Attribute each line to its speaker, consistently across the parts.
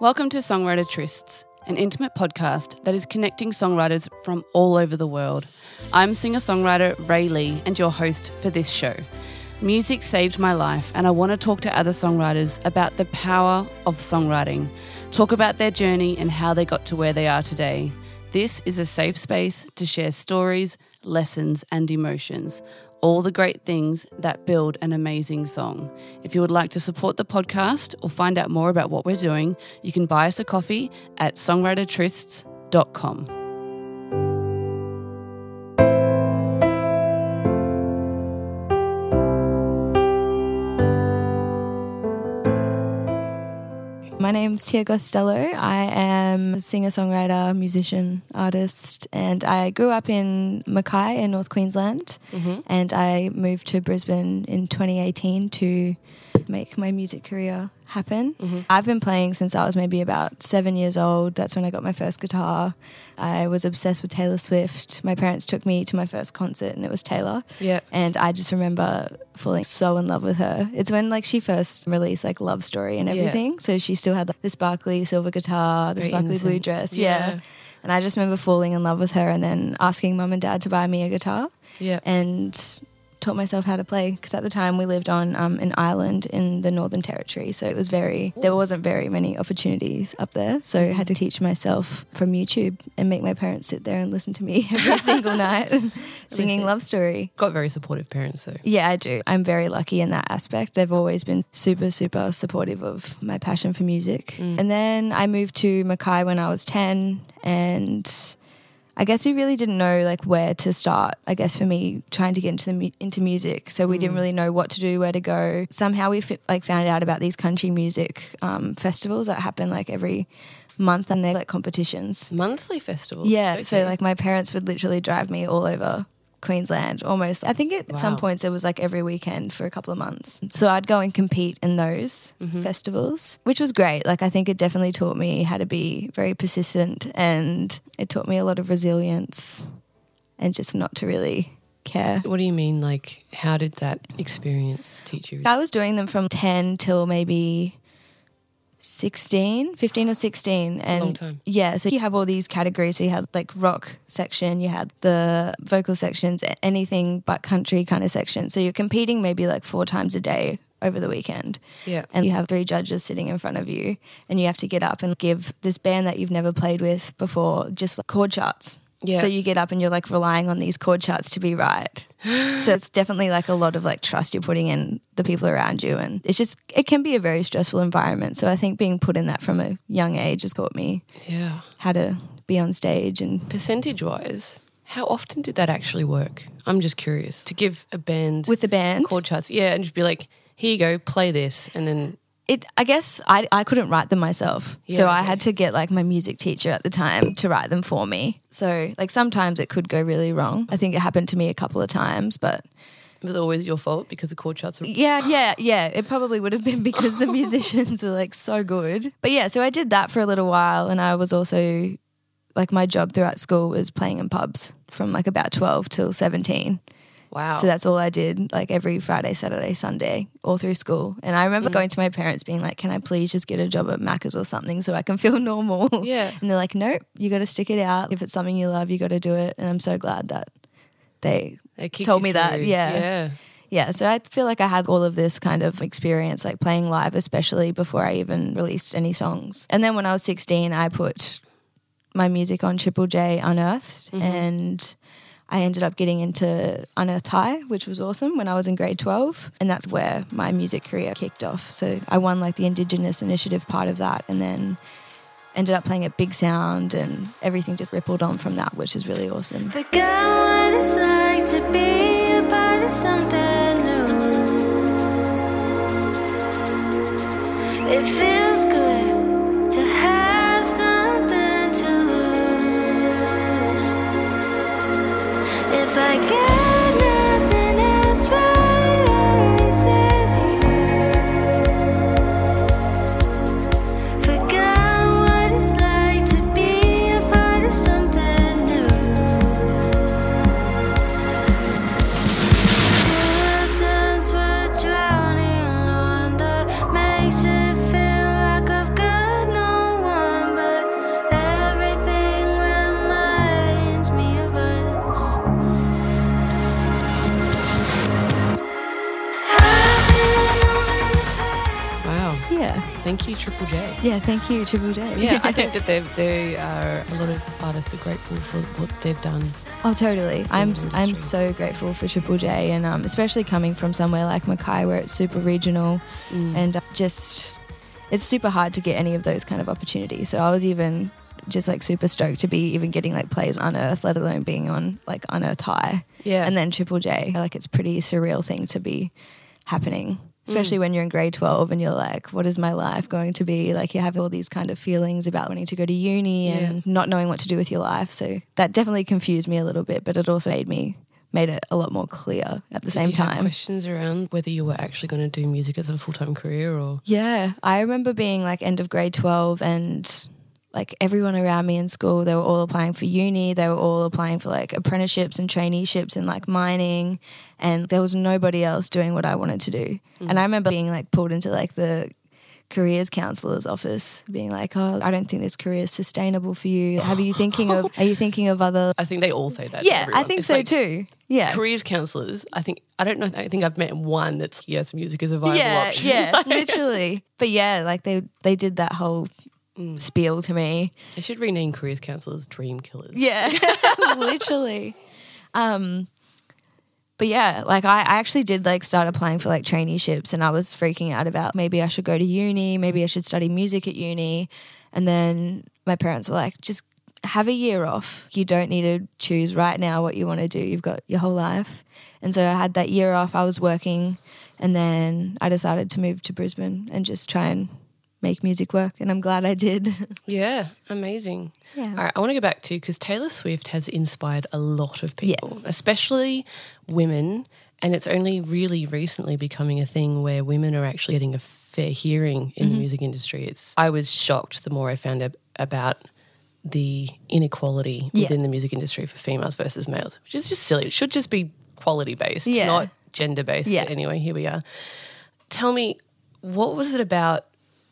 Speaker 1: Welcome to Songwriter Trysts, an intimate podcast that is connecting songwriters from all over the world. I'm singer-songwriter Ray Lee and your host for this show. Music saved my life and I want to talk to other songwriters about the power of songwriting, talk about their journey and how they got to where they are today. This is a safe space to share stories, lessons and emotions, all the great things that build an amazing song. If you would like to support the podcast or find out more about what we're doing, you can buy us a coffee at songwritertrysts.com.
Speaker 2: My name's Tia Costello. I am a singer-songwriter, musician, artist, and I grew up in Mackay in North Queensland, and I moved to Brisbane in 2018 to make my music career happen. I've been playing since I was maybe about 7 years old. That's when I got my first guitar. I was obsessed with Taylor Swift. My parents took me to my first concert and it was Taylor.
Speaker 1: Yeah.
Speaker 2: And I just remember falling so in love with her. It's when she first released Love Story and everything. So she still had the sparkly silver guitar, the sparkly blue dress. Yeah. And I just remember falling in love with her and then asking mum and dad to buy me a guitar. Yeah. And taught myself how to play because at the time we lived on an island in the Northern Territory, so it was there wasn't very many opportunities up there, so I had to teach myself from YouTube and make my parents sit there and listen to me every single night singing Love Story.
Speaker 1: Got very supportive parents though.
Speaker 2: Yeah, I do. I'm very lucky in that aspect. They've always been super, super supportive of my passion for music. And then I moved to Mackay when I was 10 and I guess we really didn't know where to start. I guess for me, trying to get into music, so we didn't really know what to do, where to go. Somehow we found out about these country music festivals that happen every month, and they're competitions.
Speaker 1: Monthly festivals.
Speaker 2: Yeah,
Speaker 1: okay.
Speaker 2: so my parents would literally drive me all over Queensland almost. I think at some points it was every weekend for a couple of months. So I'd go and compete in those festivals, which was great. I think it definitely taught me how to be very persistent, and it taught me a lot of resilience and just not to really care.
Speaker 1: What do you mean? How did that experience teach you?
Speaker 2: I was doing them from 10 till maybe 15 or 16.
Speaker 1: That's a long time.
Speaker 2: Yeah, so you have all these categories. So you had rock section, you had the vocal sections, anything but country kind of section. So you're competing maybe 4 times a day over the weekend. Yeah. And you have 3 judges sitting in front of you and you have to get up and give this band that you've never played with before just chord charts. Yeah. So you get up and you're relying on these chord charts to be right. So it's definitely a lot of trust you're putting in the people around you, and it can be a very stressful environment. So I think being put in that from a young age has taught me how to be on stage. And
Speaker 1: percentage-wise, how often did that actually work? I'm just curious. To give a band
Speaker 2: with the band
Speaker 1: chord charts, and just be here you go, play this, and then.
Speaker 2: I guess I couldn't write them myself. So I had to get my music teacher at the time to write them for me. So sometimes it could go really wrong. I think it happened to me a couple of times, but
Speaker 1: it was always your fault because the chord charts were...
Speaker 2: Yeah. It probably would have been because the musicians were so good. But yeah, so I did that for a little while, and I was also my job throughout school was playing in pubs from about 12 till 17.
Speaker 1: Wow.
Speaker 2: So that's all I did every Friday, Saturday, Sunday, all through school. And I remember going to my parents being can I please just get a job at Macca's or something so I can feel normal? Yeah. And they're nope, you got to stick it out. If it's something you love, you got to do it. And I'm so glad that they told me that. Yeah. Yeah, so I feel I had all of this kind of experience, playing live, especially before I even released any songs. And then when I was 16, I put my music on Triple J Unearthed, and I ended up getting into Unearthed High, which was awesome when I was in grade 12. And that's where my music career kicked off. So I won the Indigenous Initiative part of that, and then ended up playing at Big Sound, and everything just rippled on from that, which is really awesome.
Speaker 3: Forget what it's like to be a part of something new. It feels good to have something to lose. If I get nothing else right, at least there's you. Forgot what it's like to be a part of something new. Distance we're drowning under makes it feel like I've got no
Speaker 1: thank you, Triple J.
Speaker 2: Yeah, thank you, Triple J.
Speaker 1: Yeah, I think that they are a lot of artists are grateful for what they've done.
Speaker 2: Oh, totally. I'm so grateful for Triple J, and especially coming from somewhere like Mackay where it's super regional, and just it's super hard to get any of those kind of opportunities. So I was even just like super stoked to be even getting like plays on Unearth, let alone being on like Unearth High.
Speaker 1: Yeah.
Speaker 2: And then Triple J, like it's pretty surreal thing to be happening, especially when you're in grade 12 and you're like, what is my life going to be? Like you have all these kind of feelings about wanting to go to uni and not knowing what to do with your life. So that definitely confused me a little bit, but it also made it a lot more clear at the same time.
Speaker 1: Did you have questions around whether you were actually going to do music as a full-time career or?
Speaker 2: Yeah, I remember being like end of grade 12 and like everyone around me in school, they were all applying for uni. They were all applying for like apprenticeships and traineeships in like mining, and there was nobody else doing what I wanted to do. And I remember being like pulled into like the careers counselor's office being like, oh, I don't think this career is sustainable for you. Are you thinking of other?
Speaker 1: I think they all say that.
Speaker 2: Yeah,
Speaker 1: to
Speaker 2: I think
Speaker 1: it's
Speaker 2: so
Speaker 1: like,
Speaker 2: too. Yeah.
Speaker 1: Careers counsellors, I think I've met one that's, yes, music is a viable option.
Speaker 2: Yeah, literally. But yeah, like they did that whole spiel to me.
Speaker 1: They should rename careers counsellors dream killers.
Speaker 2: Yeah, literally. But yeah, like I actually did like start applying for like traineeships, and I was freaking out about maybe I should go to uni, maybe I should study music at uni. And then my parents were like, just have a year off. You don't need to choose right now what you want to do. You've got your whole life. And so I had that year off. I was working, and then I decided to move to Brisbane and just try and make music work, and I'm glad I did.
Speaker 1: Yeah, amazing.
Speaker 2: Yeah.
Speaker 1: All right, I want to go back to, because Taylor Swift has inspired a lot of people, especially women, and it's only really recently becoming a thing where women are actually getting a fair hearing in the music industry. I was shocked the more I found out about the inequality within the music industry for females versus males, which is just silly. It should just be quality-based, not gender-based. But anyway, here we are. Tell me, what was it about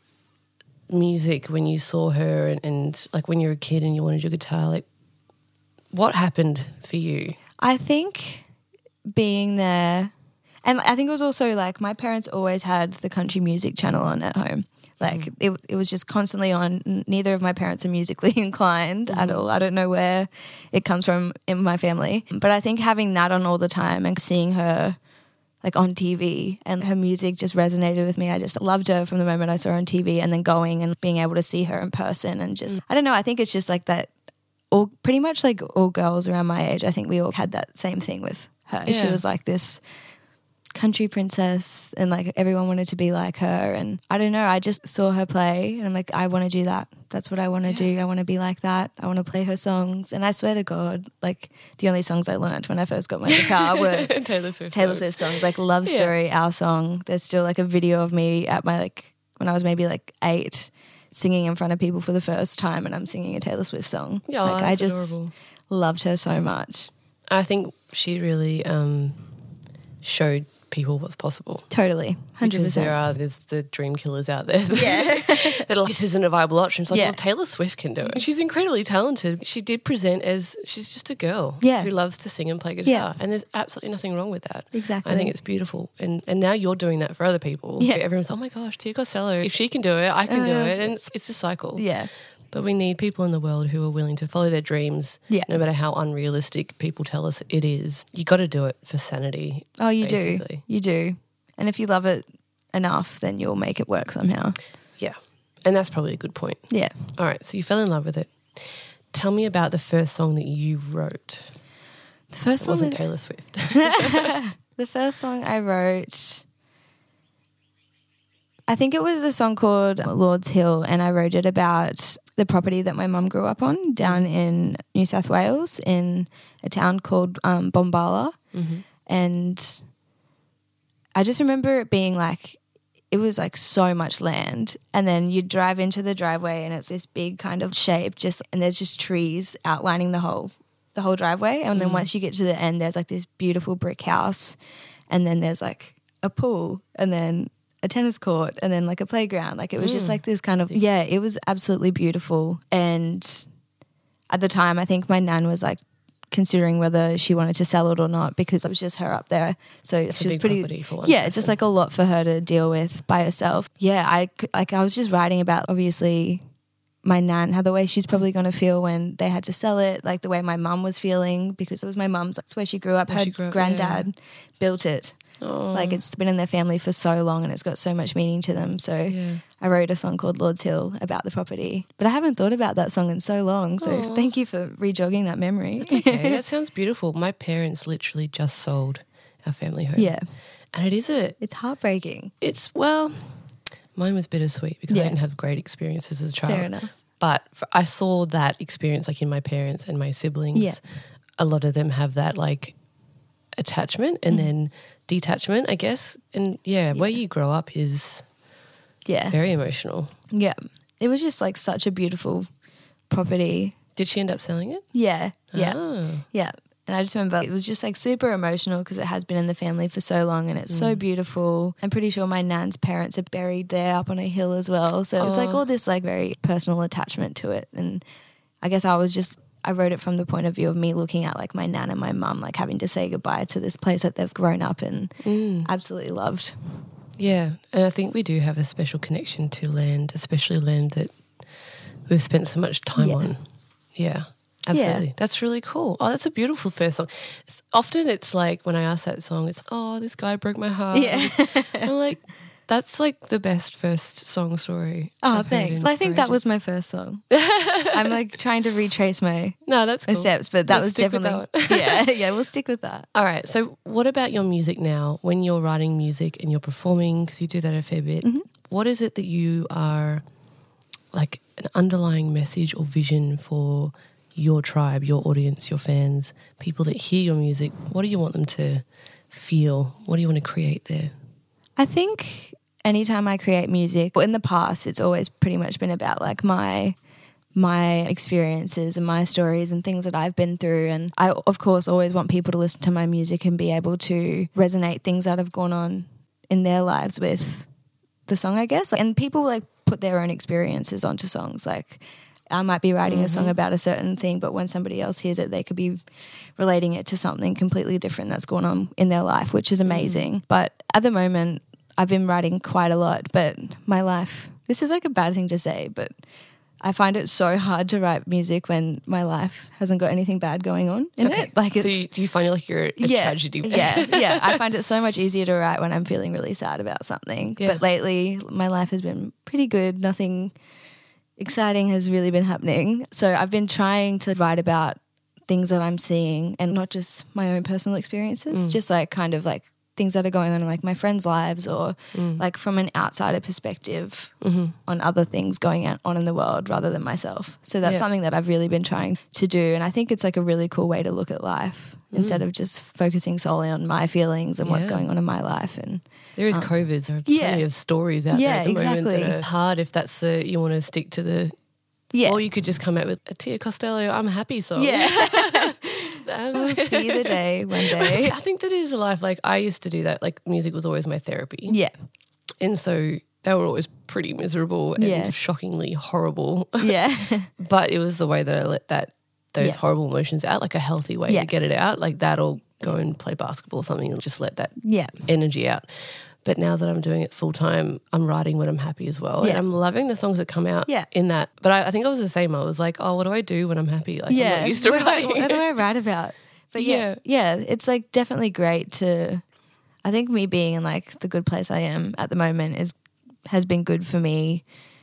Speaker 1: music when you saw her and like when you were a kid and you wanted your guitar, like what happened for you?
Speaker 2: I think being there, and I think it was also like my parents always had the country music channel on at home. Like it was just constantly on. Neither of my parents are musically inclined at all. I don't know where it comes from in my family, but I think having that on all the time and seeing her like on TV and her music just resonated with me. I just loved her from the moment I saw her on TV, and then going and being able to see her in person and just, I don't know, I think it's just like that, pretty much like all girls around my age, I think we all had that same thing with her. Yeah. She was like this country princess and like everyone wanted to be like her, and I don't know, I just saw her play and I'm like, I want to do that. That's what I want to do. I want to be like that. I want to play her songs. And I swear to God, like the only songs I learned when I first got my guitar were
Speaker 1: Taylor Swift
Speaker 2: songs, like Love Story, Our Song. There's still like a video of me at my like when I was maybe like 8 singing in front of people for the first time, and I'm singing a Taylor Swift song.
Speaker 1: Yeah,
Speaker 2: like I just loved her so much.
Speaker 1: I think she really showed people what's possible.
Speaker 2: Totally, 100%.
Speaker 1: Because there's the dream killers out there. That are like, this isn't a viable option. It's like, well, Taylor Swift can do it. She's incredibly talented. She did present as she's just a girl who loves to sing and play guitar, and there's absolutely nothing wrong with that.
Speaker 2: Exactly.
Speaker 1: I think it's beautiful, and now you're doing that for other people. Yeah. Everyone's, oh my gosh, Tia Costello, if she can do it, I can do it, and it's a cycle.
Speaker 2: Yeah.
Speaker 1: But we need people in the world who are willing to follow their dreams, no matter how unrealistic people tell us it is. You got to do it for sanity.
Speaker 2: Oh, you basically. Do. You do. And if you love it enough, then you'll make it work somehow.
Speaker 1: Yeah. And that's probably a good point.
Speaker 2: Yeah.
Speaker 1: All right. So you fell in love with it. Tell me about the first song that you wrote.
Speaker 2: The first song
Speaker 1: wasn't Taylor Swift.
Speaker 2: The first song I wrote, I think it was a song called Lord's Hill, and I wrote it about the property that my mum grew up on down in New South Wales in a town called Bombala. And I just remember it being like, it was like so much land, and then you drive into the driveway and it's this big kind of shape and there's just trees outlining the whole driveway, and then once you get to the end there's like this beautiful brick house, and then there's like a pool, and then a tennis court, and then like a playground. Like it was just like this kind of, it was absolutely beautiful. And at the time I think my nan was like considering whether she wanted to sell it or not, because it was just her up there. So
Speaker 1: It's
Speaker 2: she
Speaker 1: a
Speaker 2: was
Speaker 1: big
Speaker 2: pretty,
Speaker 1: property for one
Speaker 2: yeah,
Speaker 1: person.
Speaker 2: just like a lot for her to deal with by herself. Yeah, I was just writing about, obviously, my nan, how the way she's probably going to feel when they had to sell it, like the way my mum was feeling, because it was my mum's, that's where she grew up.
Speaker 1: Where
Speaker 2: Her
Speaker 1: she grew up,
Speaker 2: granddad built it.
Speaker 1: Oh.
Speaker 2: Like it's been in their family for so long and it's got so much meaning to them. So
Speaker 1: Yeah.
Speaker 2: I wrote a song called Lord's Hill about the property. But I haven't thought about that song in so long. So
Speaker 1: Aw.
Speaker 2: thank you for rejogging that memory.
Speaker 1: That's okay. That sounds beautiful. My parents literally just sold our family home.
Speaker 2: Yeah.
Speaker 1: And
Speaker 2: It's heartbreaking.
Speaker 1: well, mine was bittersweet because I
Speaker 2: Yeah.
Speaker 1: didn't have great experiences as a child.
Speaker 2: Fair enough.
Speaker 1: But I saw that experience like in my parents and my siblings.
Speaker 2: Yeah.
Speaker 1: A lot of them have that like attachment and then detachment, I guess. And where you grow up is
Speaker 2: Yeah.
Speaker 1: very emotional.
Speaker 2: Yeah. It was just like such a beautiful property.
Speaker 1: Did she end up selling it?
Speaker 2: Yeah. Yeah.
Speaker 1: Ah.
Speaker 2: Yeah. And I just remember it was just like super emotional because it has been in the family for so long and it's so beautiful. I'm pretty sure my nan's parents are buried there up on a hill as well. So it's like all this like very personal attachment to it. And I guess I wrote it from the point of view of me looking at like my nan and my mum like having to say goodbye to this place that they've grown up and absolutely loved.
Speaker 1: Yeah, and I think we do have a special connection to land, especially land that we've spent so much time on. Yeah, absolutely.
Speaker 2: Yeah.
Speaker 1: That's really cool. Oh, that's a beautiful first song. Often it's like when I ask that song, it's, oh, this guy broke my heart.
Speaker 2: Yeah.
Speaker 1: I'm like, that's like the best first song story.
Speaker 2: Oh,
Speaker 1: I've heard
Speaker 2: thanks.
Speaker 1: in
Speaker 2: Well, I think that
Speaker 1: ages.
Speaker 2: was my first song. I'm like trying to retrace my
Speaker 1: No, that's cool.
Speaker 2: steps, but that
Speaker 1: Let's
Speaker 2: was
Speaker 1: stick with
Speaker 2: definitely yeah, we'll stick with that.
Speaker 1: All right. So, what about your music now? When you're writing music and you're performing, because you do that a fair bit, what is it that you are like an underlying message or vision for your tribe, your audience, your fans, people that hear your music? What do you want them to feel? What do you want to create there?
Speaker 2: I think anytime I create music, well, in the past, it's always pretty much been about like my experiences and my stories and things that I've been through. And I, of course, always want people to listen to my music and be able to resonate things that have gone on in their lives with the song, I guess. And people like put their own experiences onto songs. Like I might be writing a song about a certain thing, but when somebody else hears it, they could be relating it to something completely different that's going on in their life, which is amazing. But at the moment, I've been writing quite a lot, but my life, this is like a bad thing to say, but I find it so hard to write music when my life hasn't got anything bad going on in it. Like
Speaker 1: so
Speaker 2: it's,
Speaker 1: do you find like you're a tragedy?
Speaker 2: yeah. I find it so much easier to write when I'm feeling really sad about something.
Speaker 1: Yeah.
Speaker 2: But lately, my life has been pretty good. Nothing exciting has really been happening. So I've been trying to write about things that I'm seeing and not just my own personal experiences, just like kind of like things that are going on in like my friends' lives or like from an outsider perspective on other things going on in the world rather than myself. So that's something that I've really been trying to do. And I think it's like a really cool way to look at life instead of just focusing solely on my feelings and what's going on in my life. And
Speaker 1: There is COVID. There are plenty of stories out there at the moment that are hard if that's you want to stick to the...
Speaker 2: Yeah.
Speaker 1: Or you could just come out with a Tia Costello, I'm happy song.
Speaker 2: Yeah. We'll see the day one day.
Speaker 1: I think that is a life. Like I used to do that. Like music was always my therapy.
Speaker 2: Yeah.
Speaker 1: And so they were always pretty miserable and shockingly horrible.
Speaker 2: Yeah.
Speaker 1: But it was the way that I let those horrible emotions out, like a healthy way to get it out. Like that'll go and play basketball or something and just let that energy out. But now that I'm doing it full time, I'm writing when I'm happy as well. Yeah. And I'm loving the songs that come out in that. But I think I was the same. I was like, oh, what do I do when I'm happy? Like I'm not used to writing.
Speaker 2: What do I write about? But yeah, it's like definitely great to, I think me being in like the good place I am at the moment has been good for me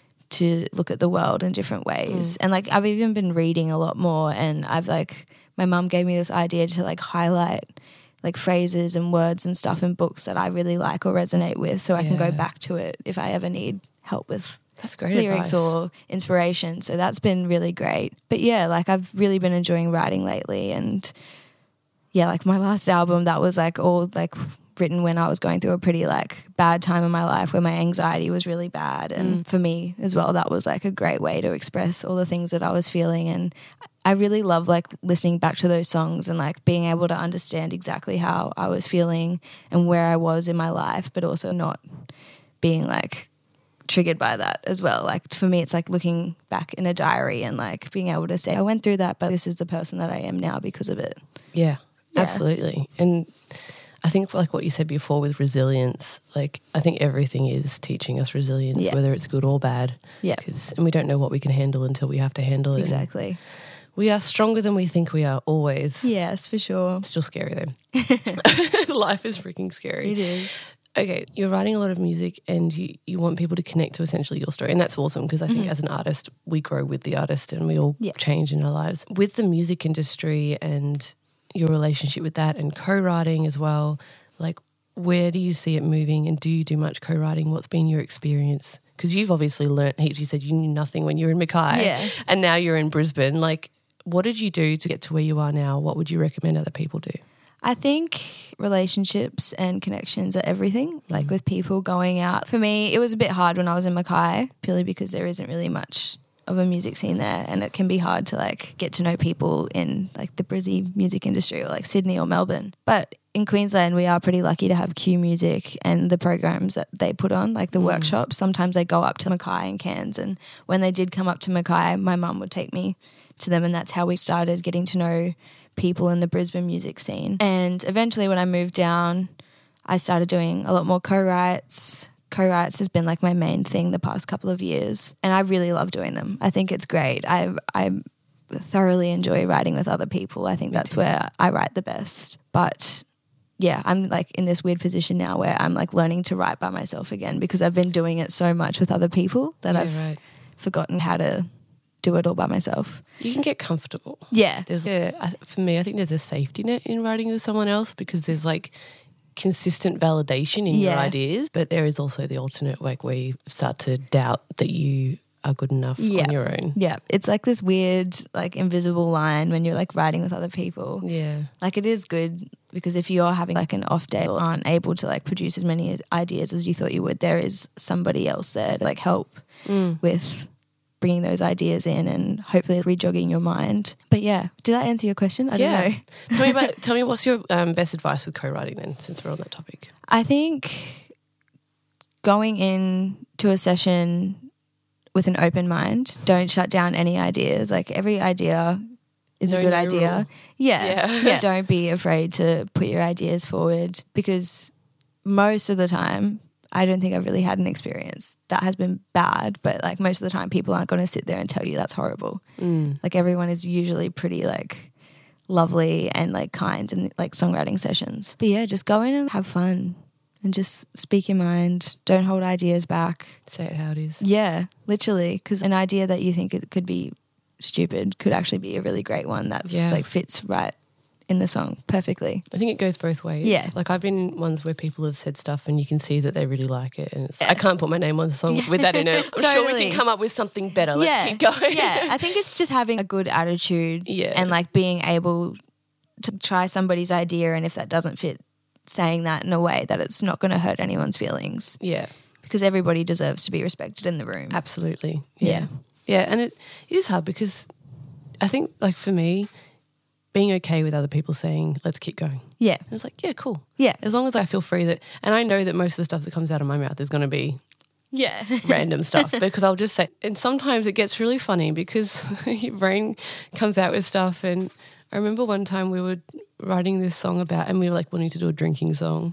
Speaker 2: to look at the world in different ways. And like I've even been reading a lot more and I've like, my mum gave me this idea to like highlight like phrases and words and stuff in books that I really like or resonate with so I can go back to it if I ever need help with
Speaker 1: that's great
Speaker 2: lyrics
Speaker 1: advice.
Speaker 2: Or inspiration. So that's been really great. But yeah, like I've really been enjoying writing lately and yeah, like my last album that was like all like written when I was going through a pretty like bad time in my life where my anxiety was really bad and for me as well that was like a great way to express all the things that I was feeling and I really love like listening back to those songs and like being able to understand exactly how I was feeling and where I was in my life, but also not being like triggered by that as well. Like for me, it's like looking back in a diary and like being able to say, I went through that, but this is the person that I am now because of it.
Speaker 4: Yeah, absolutely. And I think like what you said before with resilience, like I think everything is teaching us resilience, whether it's good or bad.
Speaker 2: Yeah.
Speaker 4: And we don't know what we can handle until we have to handle it.
Speaker 2: Exactly.
Speaker 4: We are stronger than we think we are always.
Speaker 2: Yes, for sure.
Speaker 4: It's still scary though. Life is freaking scary.
Speaker 2: It is.
Speaker 4: Okay, you're writing a lot of music and you want people to connect to essentially your story. And that's awesome because I think as an artist, we grow with the artist and we all change in our lives. With the music industry and your relationship with that and co-writing as well, like where do you see it moving and do you do much co-writing? What's been your experience? Because you've obviously learnt heaps. You said you knew nothing when you were in Mackay and now you're in Brisbane. Like what did you do to get to where you are now? What would you recommend other people do?
Speaker 2: I think relationships and connections are everything, like with people going out. For me, it was a bit hard when I was in Mackay, purely because there isn't really much of a music scene there and it can be hard to like get to know people in like the Brizzy music industry or like Sydney or Melbourne. But in Queensland, we are pretty lucky to have Q Music and the programs that they put on, like the workshops. Sometimes they go up to Mackay and Cairns, and when they did come up to Mackay, my mum would take me to them, and that's how we started getting to know people in the Brisbane music scene. And eventually when I moved down, I started doing a lot more co-writes. Co-writes has been like my main thing the past couple of years, and I really love doing them. I think it's great. I thoroughly enjoy writing with other people. I think that's where I write the best. But yeah, I'm like in this weird position now where I'm like learning to write by myself again because I've been doing it so much with other people that I've forgotten how to do it all by myself.
Speaker 4: You can get comfortable.
Speaker 2: Yeah.
Speaker 4: For me, I think there's a safety net in writing with someone else because there's like consistent validation in your ideas, but there is also the alternate like where you start to doubt that you are good enough on your own.
Speaker 2: Yeah. It's like this weird like invisible line when you're like writing with other people.
Speaker 4: Yeah.
Speaker 2: Like it is good because if you're having like an off day or aren't able to like produce as many ideas as you thought you would, there is somebody else there to like help with bringing those ideas in and hopefully rejogging your mind. But yeah, did that answer your question? I don't know.
Speaker 4: Tell me what's your best advice with co-writing then, since we're on that topic?
Speaker 2: I think going into a session with an open mind, don't shut down any ideas. Like every idea is a good idea.
Speaker 4: Rule.
Speaker 2: Yeah. Don't be afraid to put your ideas forward because most of the time, I don't think I've really had an experience that has been bad, but like most of the time people aren't going to sit there and tell you that's horrible. Like everyone is usually pretty like lovely and like kind in like songwriting sessions. But yeah, just go in and have fun and just speak your mind. Don't hold ideas back.
Speaker 4: Say it how it is.
Speaker 2: Yeah, literally, because an idea that you think it could be stupid could actually be a really great one that like fits right in the song perfectly.
Speaker 4: I think it goes both ways.
Speaker 2: Yeah.
Speaker 4: Like I've been in ones where people have said stuff and you can see that they really like it and it's, I can't put my name on the song with that in it. I'm sure we can come up with something better. Let's keep going.
Speaker 2: Yeah, I think it's just having a good attitude and like being able to try somebody's idea, and if that doesn't fit, saying that in a way that it's not going to hurt anyone's feelings.
Speaker 4: Yeah.
Speaker 2: Because everybody deserves to be respected in the room.
Speaker 4: Absolutely. Yeah. Yeah, and it is hard because I think like for me, being okay with other people saying, let's keep going.
Speaker 2: Yeah.
Speaker 4: And it's like, yeah, cool.
Speaker 2: Yeah.
Speaker 4: As long as I feel free that, and I know that most of the stuff that comes out of my mouth is going to be random stuff because I'll just say, and sometimes it gets really funny because your brain comes out with stuff. And I remember one time we were writing this song about, and we were like wanting to do a drinking song.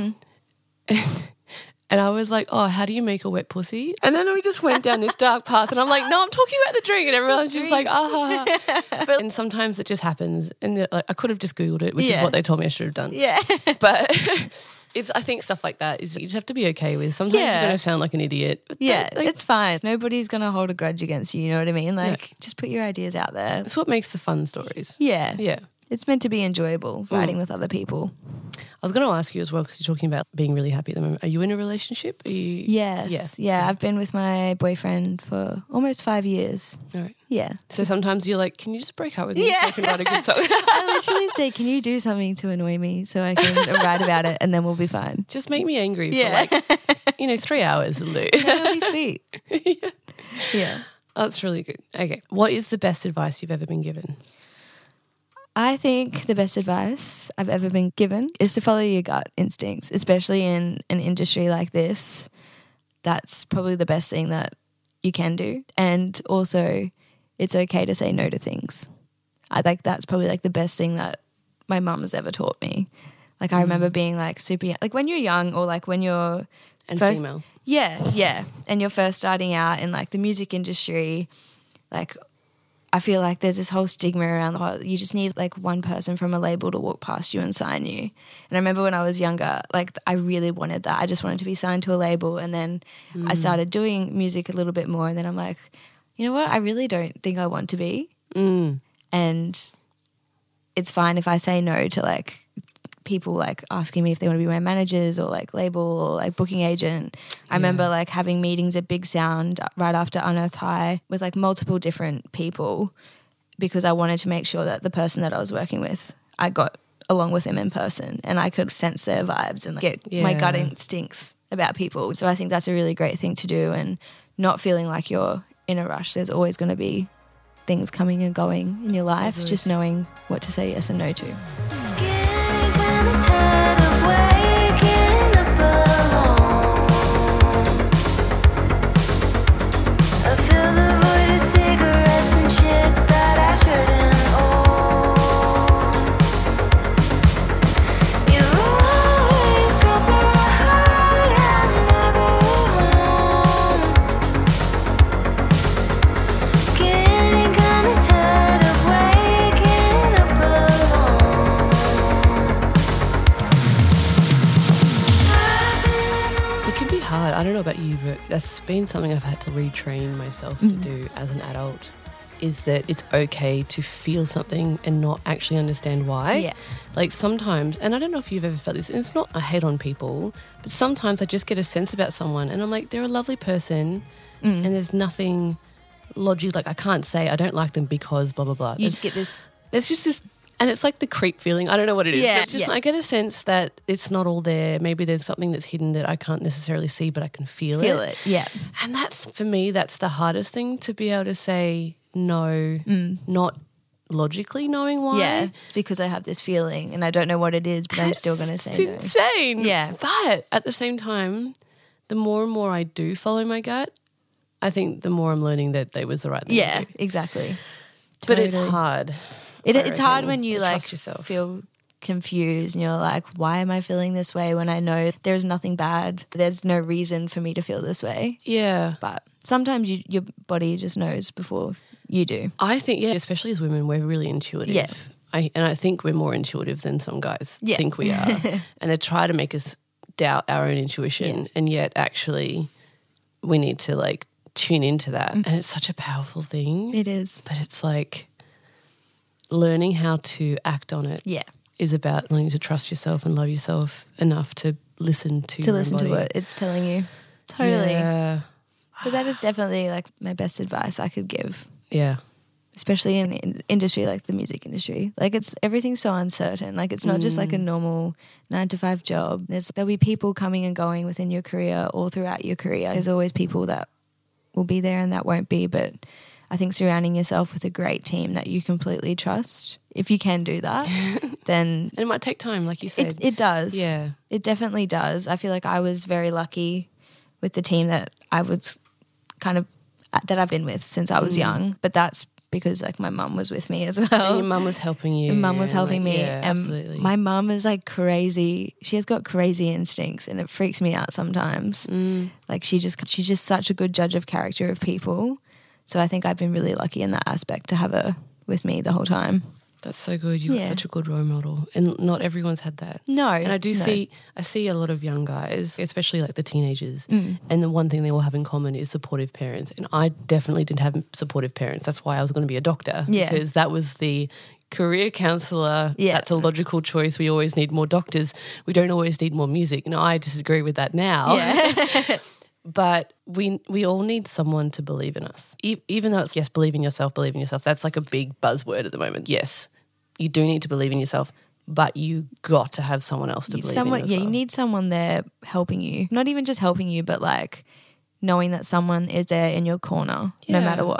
Speaker 4: And I was like, oh, how do you make a wet pussy? And then we just went down this dark path and I'm like, no, I'm talking about the drink. And everyone's just like, But and sometimes it just happens. And like, I could have just Googled it, which is what they told me I should have done.
Speaker 2: Yeah.
Speaker 4: But I think stuff like that is you just have to be okay with. Sometimes you're going to sound like an idiot. But
Speaker 2: it's fine. Nobody's going to hold a grudge against you, you know what I mean? Like just put your ideas out there.
Speaker 4: That's what makes the fun stories.
Speaker 2: Yeah.
Speaker 4: Yeah.
Speaker 2: It's meant to be enjoyable, writing with other people.
Speaker 4: I was going to ask you as well because you're talking about being really happy at the moment. Are you in a relationship? Are you?
Speaker 2: Yes. Yeah. I've been with my boyfriend for almost 5 years.
Speaker 4: All right.
Speaker 2: Yeah.
Speaker 4: So sometimes you're like, can you just break up with me so I can write a good song?
Speaker 2: I literally say, can you do something to annoy me so I can write about it and then we'll be fine.
Speaker 4: Just make me angry for like, 3 hours, Lou.
Speaker 2: That'll be sweet. Yeah.
Speaker 4: Oh, that's really good. Okay. What is the best advice you've ever been given?
Speaker 2: I think the best advice I've ever been given is to follow your gut instincts, especially in an industry like this that's probably the best thing that you can do. And also it's okay to say no to things. I think that's probably like the best thing that my mum has ever taught me. Like I remember being like super young, like when you're young or like when you're first,
Speaker 4: female.
Speaker 2: Yeah. And you're first starting out in like the music industry, like I feel like there's this whole stigma around the whole, you just need like one person from a label to walk past you and sign you. And I remember when I was younger, like I really wanted that. I just wanted to be signed to a label. And then I started doing music a little bit more. And then I'm like, you know what? I really don't think I want to be. And it's fine if I say no to like people like asking me if they want to be my managers or like label or like booking agent. I remember like having meetings at Big Sound right after Unearthed High with like multiple different people because I wanted to make sure that the person that I was working with, I got along with them in person and I could sense their vibes and get my gut instincts about people. So I think that's a really great thing to do, and not feeling like you're in a rush. There's always going to be things coming and going in your life, just knowing what to say yes and no to.
Speaker 3: Tired of waking up alone. I feel the void of cigarettes and shit that I shouldn't own. You've always got my heart and never home. Getting kinda tired of waking up alone.
Speaker 4: It can be hard. I don't know about you, but that's been something I've had to retrain myself to do as an adult, is that it's okay to feel something and not actually understand why.
Speaker 2: Yeah.
Speaker 4: Like sometimes, and I don't know if you've ever felt this, and it's not a hate on people, but sometimes I just get a sense about someone and I'm like, they're a lovely person and there's nothing logic, like I can't say I don't like them because blah, blah, blah.
Speaker 2: You get this.
Speaker 4: There's just this, and it's like the creep feeling. I don't know what it is.
Speaker 2: Yeah,
Speaker 4: It's just
Speaker 2: yeah.
Speaker 4: I get a sense that it's not all there. Maybe there's something that's hidden that I can't necessarily see, but I can feel it.
Speaker 2: Yeah.
Speaker 4: And that's, for me, that's the hardest thing, to be able to say no, not logically knowing why.
Speaker 2: Yeah. It's because I have this feeling and I don't know what it is, but I'm still going to say
Speaker 4: It's
Speaker 2: no.
Speaker 4: insane.
Speaker 2: Yeah.
Speaker 4: But at the same time, the more and more I do follow my gut, I think the more I'm learning that they was the right thing
Speaker 2: Yeah,
Speaker 4: to do.
Speaker 2: exactly.
Speaker 4: But it's
Speaker 2: Totally.
Speaker 4: hard.
Speaker 2: It's hard
Speaker 4: reckon,
Speaker 2: when you
Speaker 4: to
Speaker 2: like
Speaker 4: trust yourself.
Speaker 2: feel confused and you're like, why am I feeling this way when I know there's nothing bad? There's no reason for me to feel this way.
Speaker 4: Yeah.
Speaker 2: But sometimes your body just knows before you do.
Speaker 4: I think, yeah, especially as women, we're really intuitive.
Speaker 2: Yeah.
Speaker 4: I think we're more intuitive than some guys
Speaker 2: Yeah.
Speaker 4: think we are. And they try to make us doubt our own intuition. And yet actually we need to like tune into that. And it's such a powerful thing.
Speaker 2: It is.
Speaker 4: But it's like learning how to act on it
Speaker 2: Yeah.
Speaker 4: is about learning to trust yourself and love yourself enough to listen to your
Speaker 2: Listen
Speaker 4: own
Speaker 2: to
Speaker 4: body.
Speaker 2: what it's telling you. Totally.
Speaker 4: Yeah.
Speaker 2: But that is definitely like my best advice I could give,
Speaker 4: Yeah.
Speaker 2: especially in an industry like the music industry. Like everything's so uncertain. Like it's not just like a normal 9-to-5 job. There'll be people coming and going within your career all throughout your career. There's always people that will be there and that won't be. But I think surrounding yourself with a great team that you completely trust, if you can do that, then
Speaker 4: And it might take time, like you said.
Speaker 2: it does.
Speaker 4: Yeah.
Speaker 2: It definitely does. I feel like I was very lucky with the team that I was that I've been with since I was young. But that's because like my mum was with me as well.
Speaker 4: And your mum was helping you.
Speaker 2: My mum was
Speaker 4: and,
Speaker 2: helping
Speaker 4: like,
Speaker 2: me.
Speaker 4: Yeah,
Speaker 2: and
Speaker 4: absolutely.
Speaker 2: my mum is like crazy. She has got crazy instincts and it freaks me out sometimes. Like she's just such a good judge of character of people. So I think I've been really lucky in that aspect to have her with me the whole time.
Speaker 4: That's so good. You've got
Speaker 2: Yeah.
Speaker 4: such a good role model. And not everyone's had that.
Speaker 2: No.
Speaker 4: And I
Speaker 2: no.
Speaker 4: see a lot of young guys, especially like the teenagers, and the one thing they all have in common is supportive parents. And I definitely didn't have supportive parents. That's why I was going to be a doctor.
Speaker 2: Yeah.
Speaker 4: Because that was the career counsellor.
Speaker 2: Yeah.
Speaker 4: That's a logical choice. We always need more doctors. We don't always need more music. And I disagree with that now.
Speaker 2: Yeah.
Speaker 4: But we all need someone to believe in us. Even though it's, yes, believe in yourself. That's like a big buzzword at the moment. Yes, you do need to believe in yourself, but you got to have someone else to believe in as well.
Speaker 2: You need someone there helping you. Not even just helping you, but like knowing that someone is there in your corner no
Speaker 4: Yeah.
Speaker 2: matter what.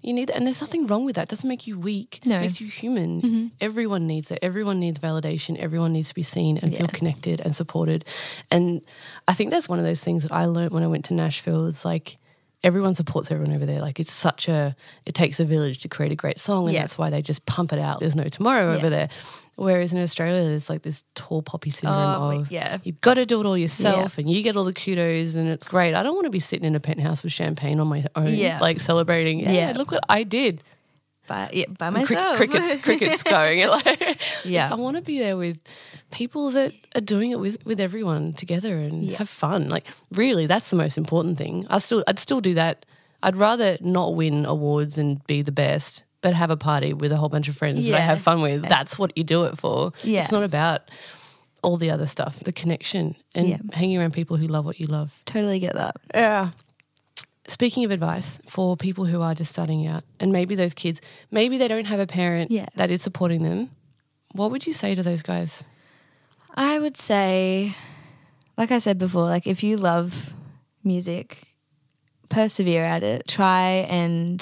Speaker 4: You need that. And there's nothing wrong with that. It doesn't make you weak.
Speaker 2: No.
Speaker 4: It makes you human. Everyone needs it. Everyone needs validation. Everyone needs to be seen and feel connected and supported. And I think that's one of those things that I learned when I went to Nashville. It's like everyone supports everyone over there. Like it takes a village to create a great song, and that's why they just pump it out. There's no tomorrow over there. Whereas in Australia, there's like this tall poppy syndrome of you've got to do it all yourself and you get all the kudos and it's great. I don't want to be sitting in a penthouse with champagne on my own, like celebrating. Yeah, look what I did.
Speaker 2: By myself.
Speaker 4: Crickets going. I want to be there with people that are doing it with everyone together and have fun. Like really, that's the most important thing. I'd still do that. I'd rather not win awards and be the best, but have a party with a whole bunch of friends that I have fun with. That's what you do it for. Yeah. It's not about all the other stuff, the connection and hanging around people who love what you love.
Speaker 2: Totally get that.
Speaker 4: Yeah. Speaking of advice for people who are just starting out and maybe those kids, maybe they don't have a parent that is supporting them, what would you say to those guys?
Speaker 2: I would say, like I said before, like if you love music, persevere at it. Try and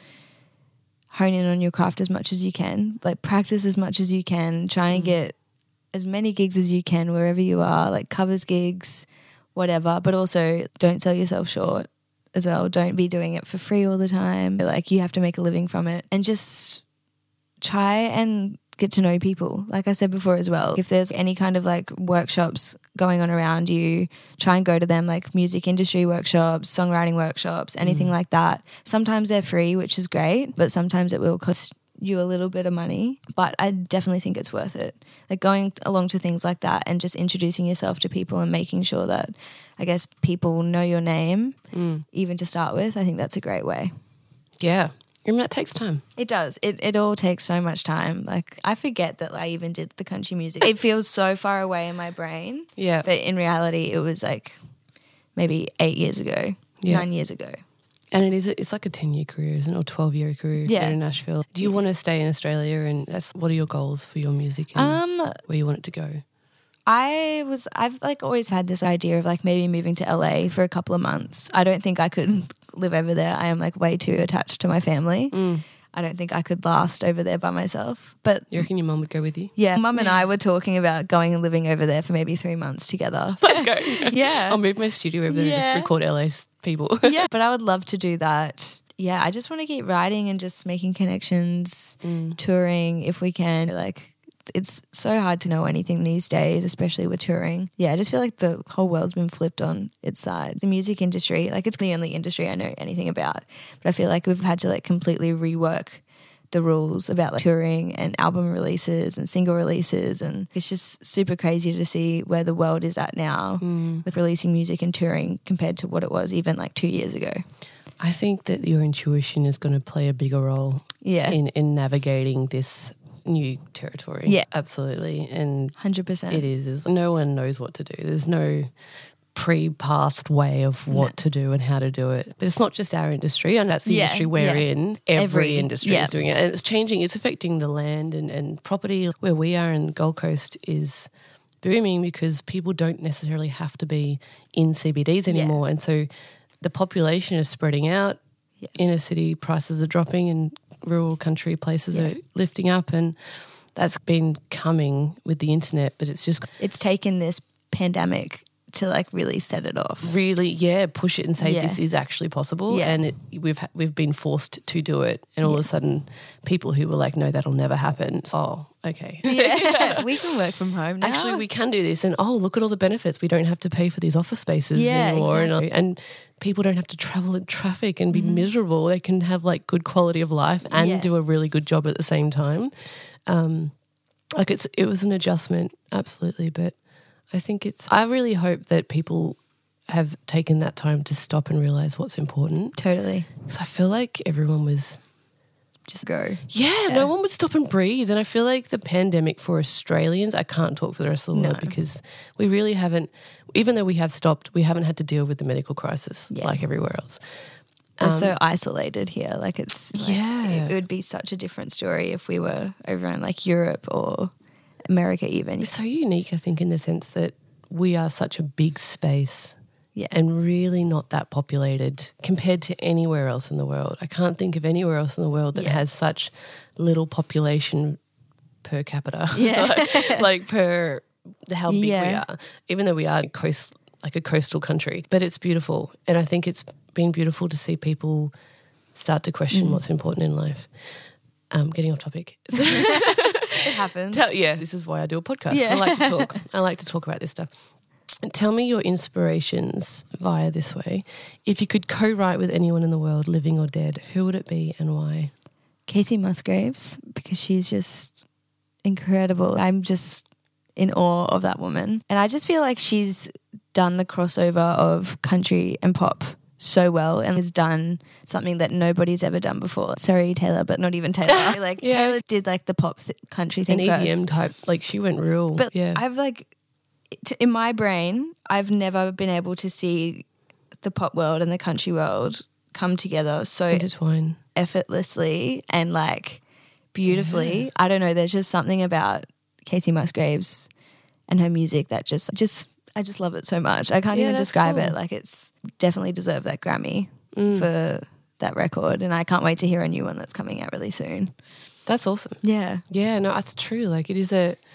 Speaker 2: hone in on your craft as much as you can. Like practice as much as you can. Try and get as many gigs as you can wherever you are, like covers gigs, whatever. But also don't sell yourself short as well. Don't be doing it for free all the time. Like you have to make a living from it. And just try and get to know people, like I said before as well. If there's any kind of like workshops going on around you, try and go to them, like music industry workshops, songwriting workshops, anything like that. Sometimes they're free, which is great, but sometimes it will cost you a little bit of money. But I definitely think it's worth it. Like going along to things like that and just introducing yourself to people and making sure that, I guess, people know your name, even to start with. I think that's a great way.
Speaker 4: Yeah. And that takes time.
Speaker 2: It does. It all takes so much time. Like I forget that I even did the country music. It feels so far away in my brain.
Speaker 4: Yeah.
Speaker 2: But in reality, it was like maybe 8 years ago, 9 years ago.
Speaker 4: And it's like a 10-year career, isn't it? Or 12-year career here in Nashville. Do you want to stay in Australia, and what are your goals for your music and where you want it to go?
Speaker 2: I've like always had this idea of like maybe moving to LA for a couple of months. I don't think I could live over there. I am like way too attached to my family. I don't think I could last over there by myself. But
Speaker 4: you reckon your mum would go with you?
Speaker 2: Yeah, Mum and I were talking about going and living over there for maybe 3 months together.
Speaker 4: Let's go.
Speaker 2: Yeah.
Speaker 4: I'll move my studio over there and just record LA's people.
Speaker 2: Yeah, but I would love to do that. Yeah, I just want to keep writing and just making connections, touring if we can. Like it's so hard to know anything these days, especially with touring. Yeah, I just feel like the whole world's been flipped on its side. The music industry, like it's the only industry I know anything about. But I feel like we've had to like completely rework the rules about like touring and album releases and single releases, and it's just super crazy to see where the world is at now with releasing music and touring compared to what it was even like 2 years ago.
Speaker 4: I think that your intuition is going to play a bigger role in navigating this new territory.
Speaker 2: Yeah.
Speaker 4: Absolutely. And
Speaker 2: 100%.
Speaker 4: It is. No one knows what to do. There's no pre-pathed way of what to do and how to do it. But it's not just our industry, and that's the industry we're in. Every industry is doing it. And it's changing. It's affecting the land and property. Where we are in Gold Coast is booming because people don't necessarily have to be in CBDs anymore. And so the population is spreading out. Inner city prices are dropping and rural country places are lifting up, and that's been coming with the internet, but it's
Speaker 2: taken this pandemic to like really set it off.
Speaker 4: Really, push it and say this is actually possible, and we've been forced to do it, and all of a sudden people who were like, no, that'll never happen. Oh, okay.
Speaker 2: Yeah, we can work from home now.
Speaker 4: Actually, we can do this, and look at all the benefits. We don't have to pay for these office spaces anymore,
Speaker 2: exactly.
Speaker 4: and people don't have to travel in traffic and be miserable. They can have like good quality of life and do a really good job at the same time. It was an adjustment, absolutely, but I think I really hope that people have taken that time to stop and realise what's important.
Speaker 2: Totally.
Speaker 4: Because I feel like everyone was
Speaker 2: just go.
Speaker 4: Yeah, no one would stop and breathe. And I feel like the pandemic for Australians, I can't talk for the rest of the world because we really haven't, even though we have stopped, we haven't had to deal with the medical crisis like everywhere else.
Speaker 2: We're so isolated here. Like it's it would be such a different story if we were over in like Europe or America even.
Speaker 4: It's so unique, I think, in the sense that we are such a big space
Speaker 2: Yeah.
Speaker 4: And really not that populated compared to anywhere else in the world. I can't think of anywhere else in the world that has such little population per capita.
Speaker 2: Yeah.
Speaker 4: like per how big we are. Even though we are a coastal country. But it's beautiful. And I think it's been beautiful to see people start to question what's important in life. Getting off topic.
Speaker 2: It happens.
Speaker 4: This is why I do a podcast. Yeah. I like to talk. I like to talk about this stuff. Tell me your inspirations via this way. If you could co-write with anyone in the world, living or dead, who would it be and why?
Speaker 2: Kacey Musgraves, because she's just incredible. I'm just in awe of that woman. And I just feel like she's done the crossover of country and pop so well and has done something that nobody's ever done before. Sorry, Taylor, but not even Taylor. Taylor did like the pop country thing
Speaker 4: first. An EDM type, like she went real.
Speaker 2: But I've in my brain, I've never been able to see the pop world and the country world come together so
Speaker 4: intertwine
Speaker 2: effortlessly and like beautifully. Yeah. I don't know. There's just something about Kacey Musgraves and her music that I just love it so much. I can't even describe it. Like it's definitely deserved that Grammy for that record, and I can't wait to hear a new one that's coming out really soon.
Speaker 4: That's awesome.
Speaker 2: Yeah.
Speaker 4: Yeah, no, that's true. Like it is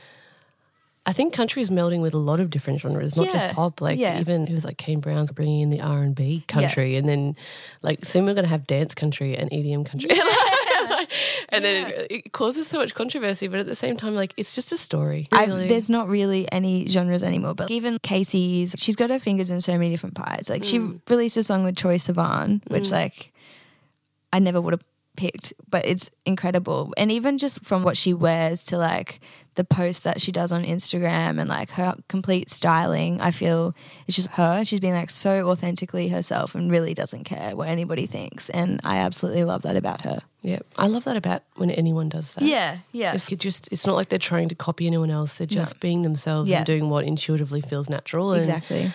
Speaker 4: I think country is melding with a lot of different genres, not just pop. Like even it was like Kane Brown's bringing in the R&B country, and then like soon we're going to have dance country and EDM country. And then it causes so much controversy, but at the same time, like it's just a story. Really.
Speaker 2: There's not really any genres anymore, but even Kacey's, she's got her fingers in so many different pies. Like she released a song with Troye Sivan, which like I never would have picked, but it's incredible. And even just from what she wears to like the posts that she does on Instagram and like her complete styling, I feel it's just her. She's being like so authentically herself and really doesn't care what anybody thinks. And I absolutely love that about her.
Speaker 4: Yeah, I love that about when anyone does that.
Speaker 2: Yeah.
Speaker 4: It's not like they're trying to copy anyone else. They're just being themselves and doing what intuitively feels natural.
Speaker 2: Exactly.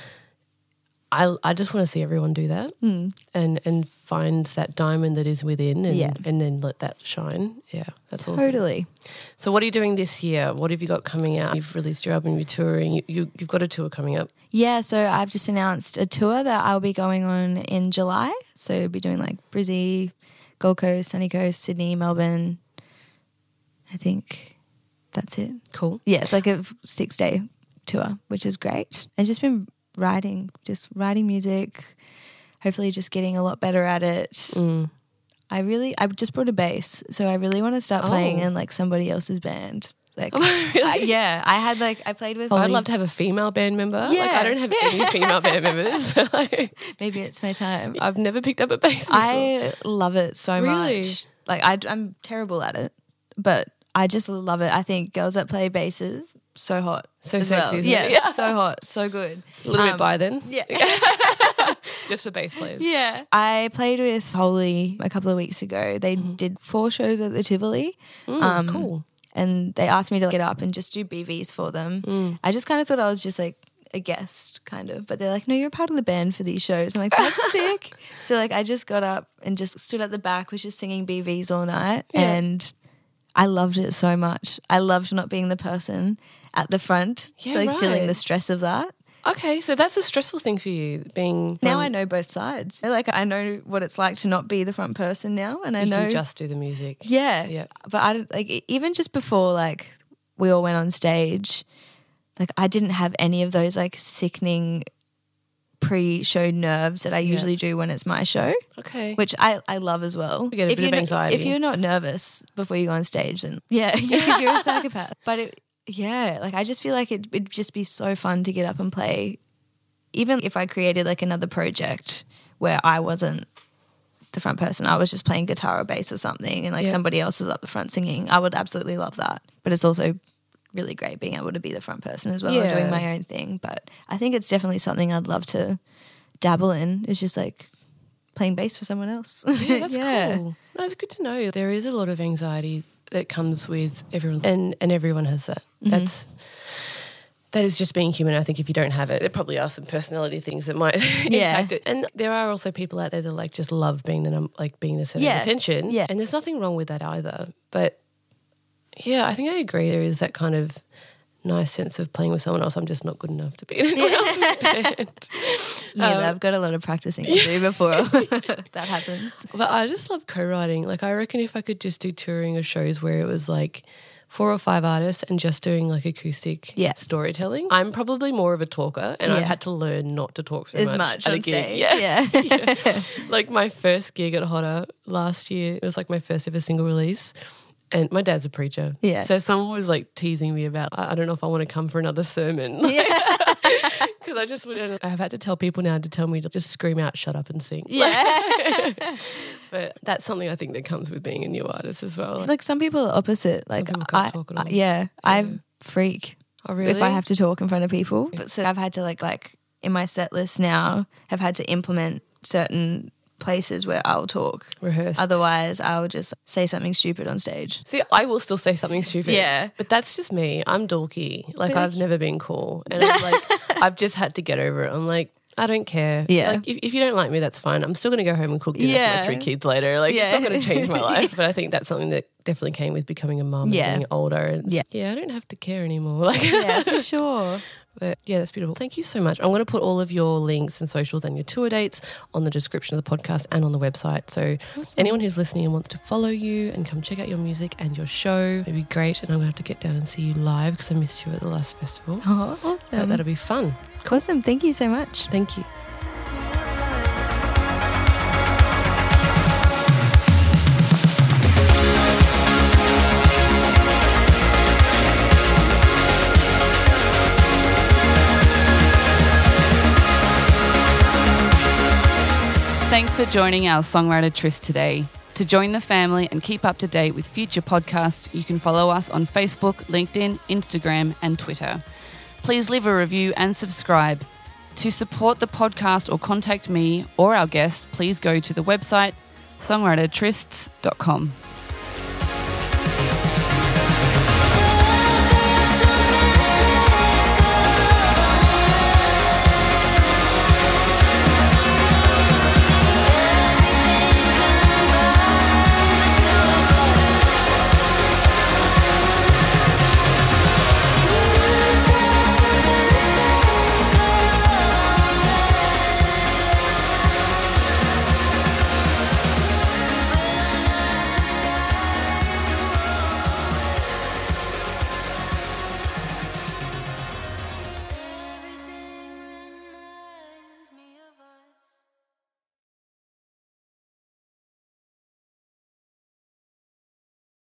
Speaker 4: I just want to see everyone do that and find that diamond that is within and then let that shine. Yeah, that's awesome.
Speaker 2: Totally.
Speaker 4: So what are you doing this year? What have you got coming out? You've released your album, you're touring. You've got a tour coming up.
Speaker 2: Yeah, so I've just announced a tour that I'll be going on in July. So I'll be doing like Brizzy, Gold Coast, Sunny Coast, Sydney, Melbourne. I think that's it.
Speaker 4: Cool.
Speaker 2: Yeah, it's like a 6-day tour, which is great. And just been writing music, hopefully just getting a lot better at it. I just brought a bass, so I really want to start playing in like somebody else's band. Like,
Speaker 4: really?
Speaker 2: I played with.
Speaker 4: I'd love to have a female band member. Yeah, like I don't have any female band members.
Speaker 2: Maybe it's my time.
Speaker 4: I've never picked up a bass before.
Speaker 2: I love it so much. Like I'm terrible at it, but I just love it. I think girls that play basses, so hot.
Speaker 4: So sexy, isn't
Speaker 2: it? Yeah, so hot, so good.
Speaker 4: A little bit bi then.
Speaker 2: Yeah.
Speaker 4: Just for bass players.
Speaker 2: Yeah. I played with Holy a couple of weeks ago. They did 4 shows at the Tivoli.
Speaker 4: Cool.
Speaker 2: And they asked me to get up and just do BVs for them. I just kind of thought I was just like a guest kind of, but they're like, no, you're part of the band for these shows. I'm like, that's sick. So like I just got up and just stood at the back, was just singing BVs all night and I loved it so much. I loved not being the person at the front, feeling the stress of that.
Speaker 4: Okay, so that's a stressful thing for you, being...
Speaker 2: Now I know both sides. Like I know what it's like to not be the front person now, and I know...
Speaker 4: You can just do the music.
Speaker 2: Yeah. But I like even just before like we all went on stage, like I didn't have any of those like sickening pre-show nerves that I usually do when it's my show.
Speaker 4: Okay.
Speaker 2: Which I love as well.
Speaker 4: You get a bit of anxiety.
Speaker 2: If you're not nervous before you go on stage, then you're a psychopath. But like I just feel like it'd just be so fun to get up and play. Even if I created like another project where I wasn't the front person, I was just playing guitar or bass or something and like somebody else was up the front singing, I would absolutely love that. But it's also really great being able to be the front person as well and doing my own thing. But I think it's definitely something I'd love to dabble in, is just like playing bass for someone else.
Speaker 4: Yeah, that's cool. No, it's good to know. There is a lot of anxiety that comes with everyone, and everyone has that. That is just being human. I think if you don't have it, there probably are some personality things that might impact it. And there are also people out there that like just love being the center of attention.
Speaker 2: Yeah.
Speaker 4: And there's nothing wrong with that either. But yeah, I think I agree. There is that kind of nice sense of playing with someone else. I'm just not good enough to be in anyone else's band.
Speaker 2: Yeah, I've got a lot of practicing to do before that happens.
Speaker 4: But I just love co-writing. Like, I reckon if I could just do touring or shows where it was like 4 or 5 artists and just doing like acoustic storytelling. I'm probably more of a talker, and I've had to learn not to talk so
Speaker 2: much
Speaker 4: at
Speaker 2: on
Speaker 4: a gig.
Speaker 2: stage.
Speaker 4: Yeah. Like my first gig at Hotter last year, it was like my first ever single release. And my dad's a preacher. Yeah. So someone was like teasing me about, I don't know if I want to come for another sermon. Because I just wouldn't. I've had to tell people now to tell me to just scream out, shut up and sing.
Speaker 2: Yeah.
Speaker 4: But that's something I think that comes with being a new artist as well.
Speaker 2: Like some people are opposite. Like I freak.
Speaker 4: Oh, really?
Speaker 2: If I have to talk in front of people. But so I've had to like in my set list now, have had to implement certain places where I'll talk.
Speaker 4: Rehearsed.
Speaker 2: Otherwise, I'll just say something stupid on stage.
Speaker 4: See, I will still say something stupid.
Speaker 2: Yeah.
Speaker 4: But that's just me. I'm dorky. Like, I've never been cool. And I'm like, I've just had to get over it. I'm like, I don't care.
Speaker 2: Yeah.
Speaker 4: Like, if you don't like me, that's fine. I'm still going to go home and cook dinner for my 3 kids later. Like, it's not going to change my life. But I think that's something that definitely came with becoming a mum and getting older. And I don't have to care anymore. Like,
Speaker 2: yeah, for sure.
Speaker 4: But yeah, that's beautiful. Thank you so much. I'm going to put all of your links and socials and your tour dates on the description of the podcast and on the website. So anyone who's listening and wants to follow you and come check out your music and your show, it'd be great. And I'm going to have to get down and see you live because I missed you at the last festival.
Speaker 2: Oh, awesome.
Speaker 4: But that'll be fun.
Speaker 2: Awesome. Thank you so much.
Speaker 4: Thank you.
Speaker 1: Thanks for joining our Songwriter Tryst today. To join the family and keep up to date with future podcasts, you can follow us on Facebook, LinkedIn, Instagram, and Twitter. Please leave a review and subscribe. To support the podcast or contact me or our guests, please go to the website songwritertrysts.com.